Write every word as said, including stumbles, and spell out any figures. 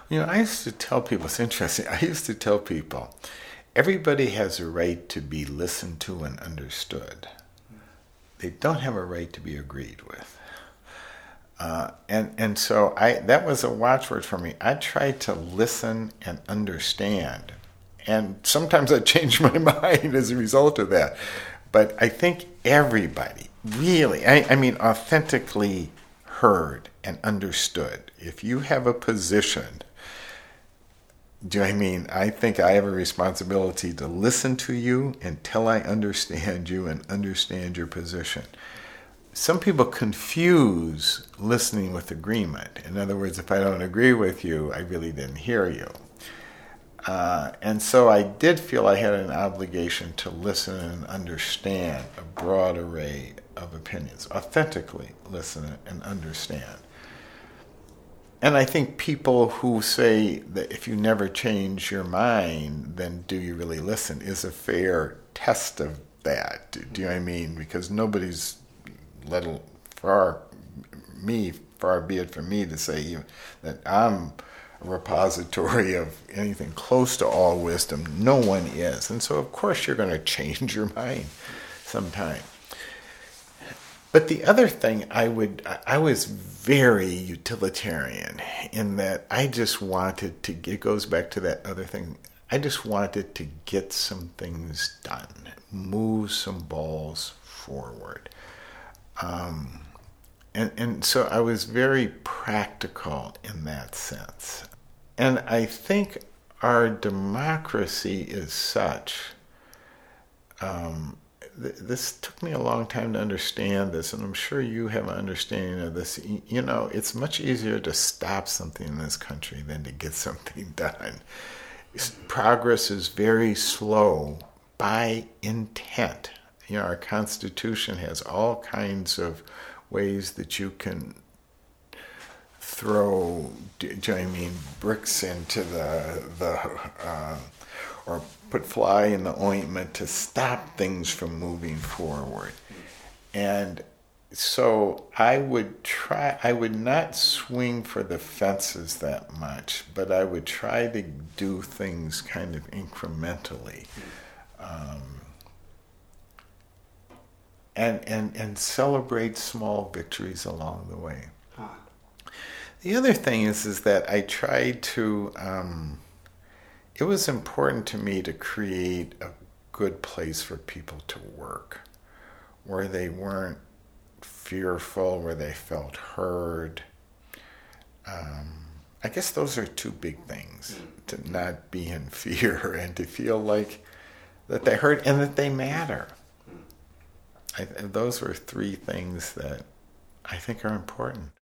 You know, I used to tell people, it's interesting, I used to tell people, everybody has a right to be listened to and understood. They don't have a right to be agreed with. Uh, and, and so I that was a watchword for me. I tried to listen and understand. And sometimes I changed my mind as a result of that. But I think everybody really, I, I mean, authentically heard and understood. If you have a position, do I mean, I think I have a responsibility to listen to you until I understand you and understand your position. Some people confuse listening with agreement. In other words, if I don't agree with you, I really didn't hear you. Uh, and so I did feel I had an obligation to listen and understand a broad array of opinions, authentically listen and understand. And I think people who say that if you never change your mind, then do you really listen, is a fair test of that. Do you know what I mean? Because nobody's, little far me, far be it from me to say that I'm a repository of anything close to all wisdom. No one is. And so, of course, you're going to change your mind sometime. But the other thing, I would, I was very utilitarian in that I just wanted to, it goes back to that other thing, I just wanted to get some things done, move some balls forward. Um, and, and so I was very practical in that sense. And I think our democracy is such, um, th- this took me a long time to understand this, and I'm sure you have an understanding of this. You know, it's much easier to stop something in this country than to get something done. Progress is very slow by intent. You know, our Constitution has all kinds of ways that you can throw, do you know what I mean, bricks into the, the uh, or put fly in the ointment to stop things from moving forward. And so I would try, I would not swing for the fences that much, but I would try to do things kind of incrementally. Um, And, and, and celebrate small victories along the way. Huh. The other thing is, is that I tried to, um, it was important to me to create a good place for people to work, where they weren't fearful, where they felt heard. Um, I guess those are two big things, to not be in fear and to feel like that they heard and that they matter. I, those were three things that I think are important.